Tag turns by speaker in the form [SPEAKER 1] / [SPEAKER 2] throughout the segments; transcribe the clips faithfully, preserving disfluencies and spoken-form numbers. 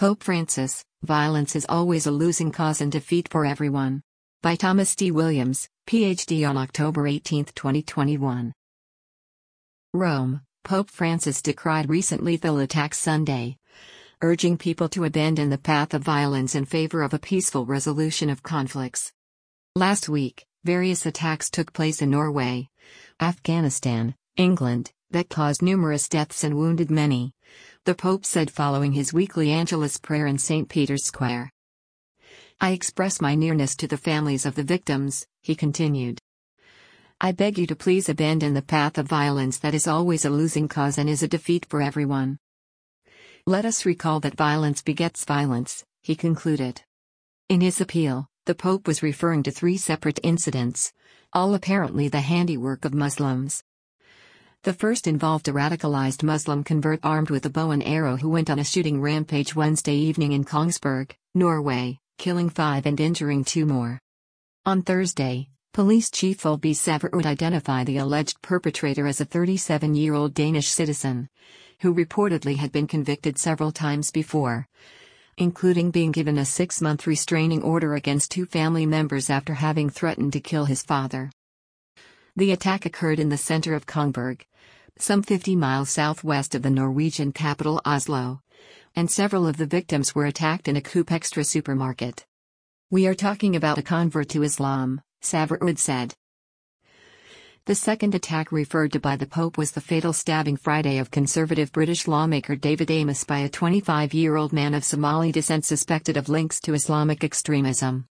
[SPEAKER 1] Pope Francis, Violence is Always a Losing Cause and Defeat for Everyone. By Thomas D. Williams, P H D on October eighteenth twenty twenty-one. Rome, Pope Francis decried recent lethal attacks Sunday, urging people to abandon the path of violence in favor of a peaceful resolution of conflicts. Last week, various attacks took place in Norway, Afghanistan, England, that caused numerous deaths and wounded many, the Pope said following his weekly Angelus prayer in Saint Peter's Square. I express my nearness to the families of the victims, he continued. I beg you to please abandon the path of violence that is always a losing cause and is a defeat for everyone. Let us recall that violence begets violence, he concluded. In his appeal, the Pope was referring to three separate incidents, all apparently the handiwork of Muslims. The first involved a radicalized Muslim convert armed with a bow and arrow who went on a shooting rampage Wednesday evening in Kongsberg, Norway, killing five and injuring two more. On Thursday, Police Chief Olbæk Sæverud identified the alleged perpetrator as a thirty-seven-year-old Danish citizen, who reportedly had been convicted several times before, including being given a six-month restraining order against two family members after having threatened to kill his father. The attack occurred in the center of Kongsberg, some fifty miles southwest of the Norwegian capital Oslo, and several of the victims were attacked in a Coop Extra supermarket. We are talking about a convert to Islam, Sæverud said. The second attack referred to by the Pope was the fatal stabbing Friday of conservative British lawmaker David Amess by a twenty-five-year-old man of Somali descent suspected of links to Islamic extremism.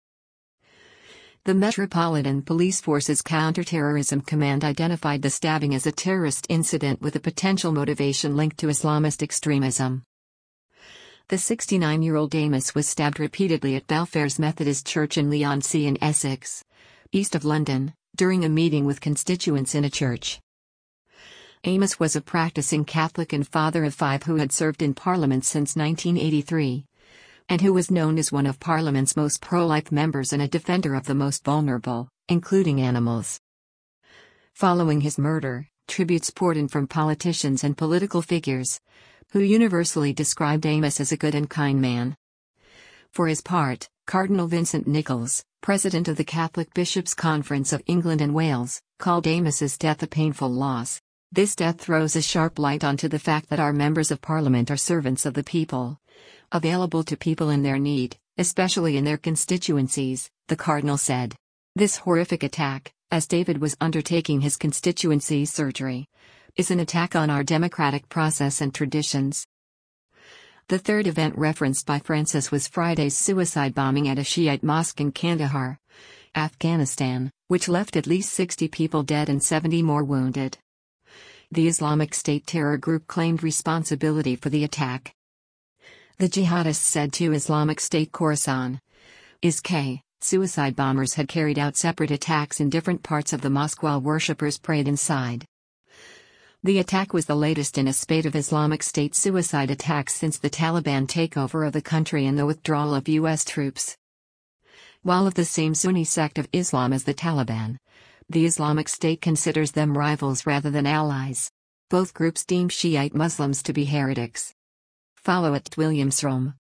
[SPEAKER 1] The Metropolitan Police Force's Counter-Terrorism Command identified the stabbing as a terrorist incident with a potential motivation linked to Islamist extremism. The sixty-nine-year-old Amess was stabbed repeatedly at Belfair's Methodist Church in Leigh-on-Sea in Essex, east of London, during a meeting with constituents in a church. Amess was a practicing Catholic and father of five who had served in Parliament since nineteen eighty-three, and who was known as one of Parliament's most pro-life members and a defender of the most vulnerable, including animals. Following his murder, tributes poured in from politicians and political figures, who universally described Amess as a good and kind man. For his part, Cardinal Vincent Nichols, president of the Catholic Bishops' Conference of England and Wales, called Amess's death a painful loss. This death throws a sharp light onto the fact that our members of Parliament are servants of the people, available to people in their need, especially in their constituencies, the Cardinal said. This horrific attack, as David was undertaking his constituency's surgery, is an attack on our democratic process and traditions. The third event referenced by Francis was Friday's suicide bombing at a Shiite mosque in Kandahar, Afghanistan, which left at least sixty people dead and seventy more wounded. The Islamic State terror group claimed responsibility for the attack. The jihadists said to Islamic State Khorasan, I S K, suicide bombers had carried out separate attacks in different parts of the mosque while worshippers prayed inside. The attack was the latest in a spate of Islamic State suicide attacks since the Taliban takeover of the country and the withdrawal of U S troops. While of the same Sunni sect of Islam as the Taliban, the Islamic State considers them rivals rather than allies. Both groups deem Shiite Muslims to be heretics. Follow at Williams Rome.